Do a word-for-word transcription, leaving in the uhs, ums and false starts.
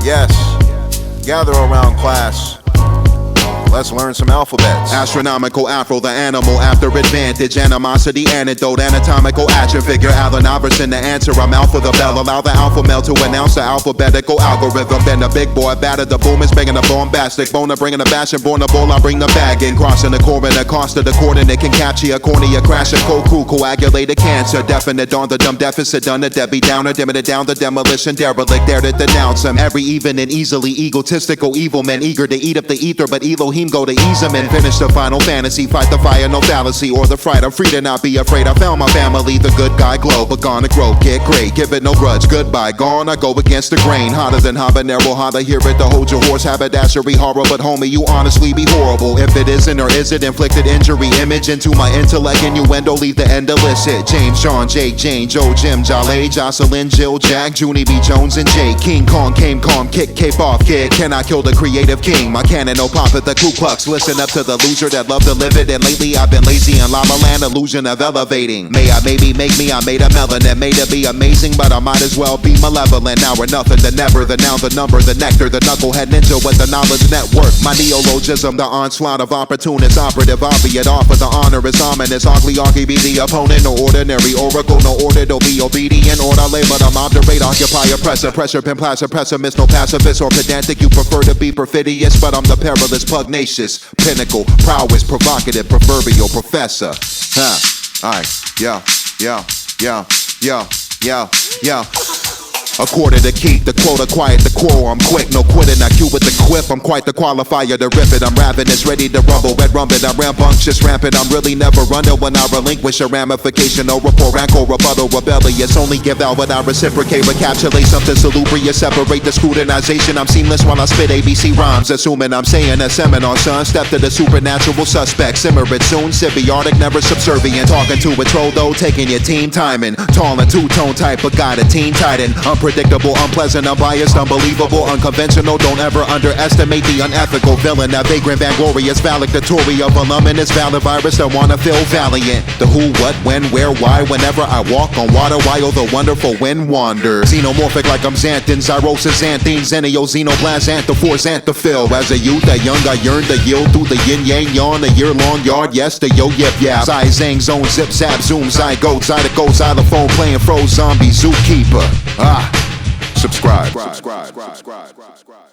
Yes, gather around class. Let's learn some alphabets. Astronomical afro, the animal after advantage. Animosity, antidote, anatomical action figure. Allen Iverson, the answer. I'm alpha the bell. Allow the alpha male to announce the alphabetical algorithm. Been a big boy, batter the boom is banging the bombastic. Boner bringing the bash and born the ball. I bring the bag in. Crossing the corner, cost of the coordinate can capture a cornea, crash a co-crew, coagulated cancer. Definite on the dumb deficit, done a Debbie Downer, dimming it down the demolition derelict. There to denounce him. Every even and easily egotistical evil men eager to eat up the ether, but Elohim go to ease him and finish the final fantasy. Fight the fire, no fallacy or the fright. I'm free to not be afraid. I found my family, the good guy glow, but gonna grow, get great, give it no grudge. Goodbye, gone. I go against the grain, hotter than habanero. How to hear it to hold your horse, haberdashery horror, but homie, you honestly be horrible. If it isn't or is it inflicted injury, image into my intellect, innuendo, leave the end illicit. James, John, Jake, Jane, Joe, Jim, Jale, Jocelyn, Jill, Jack, Junie B. Jones, and Jake. King Kong came calm, kick, cape off, kid. Can I kill the creative king? My cannon, no pop at the Ku Klux. Listen up to the loser that love to live it. And lately I've been lazy in Llama Land, illusion of elevating. May I maybe make me, I made a melanin, made it be amazing, but I might as well be malevolent. Now we're nothing, the never, the now, the number, the nectar, the knucklehead ninja with the knowledge network. My neologism, the onslaught of opportunists, operative, obviate, offer the honor is ominous. Ugly, argy be the opponent, no ordinary oracle, no order, to be obedient, order labor, I'm obdurate, occupy, oppressor, pressure, pin, placer, pessimist, no pacifist or pedantic. You prefer to be perfidious, but I'm the perilous, pugnacious, pinnacle, prowess, provocative, proverbial professor. Huh. Alright, yeah, yeah, yeah, yeah, yeah, yeah. A quarter to keep, the quota quiet, the quarrel, I'm quick, no quitting, I cue with the quip, I'm quite the qualifier to rip it, I'm ravenous, ready to rumble, red rumpet, I'm rambunctious, rampant, I'm really never running when I relinquish a ramification, no rapport, rancor, rebuttal, rebellious, only give out when I reciprocate, recapitulate something salubrious, separate the scrutinization, I'm seamless while I spit A B C rhymes, assuming I'm saying a seminar, son, step to the supernatural suspect, simmer it soon, symbiotic, never subservient, talking to a troll though, taking your team timing, tall and two-tone type, but got a teen titan, unpredictable, unpleasant, unbiased, unbelievable, unconventional. Don't ever underestimate the unethical villain. That vagrant, vainglorious, valedictory of a luminous valid virus that wanna feel valiant. The who, what, when, where, why, whenever I walk on water while the wonderful wind wanders. Xenomorphic like I'm Xanthin, Zyrosis, Xanthine, Xenio, Xenoblast, Xanthophore, Xanthophyll. As a youth, that young, I yearn to yield through the yin-yang yawn, a year-long yard, yes, the yo-yip yap. Zai, zang, zone, zip, zap, zoom, zygote, zydeco, xylophone, playing froze, zombie, zookeeper. Ah. Subscribe. Subscribe. Subscribe. Subscribe.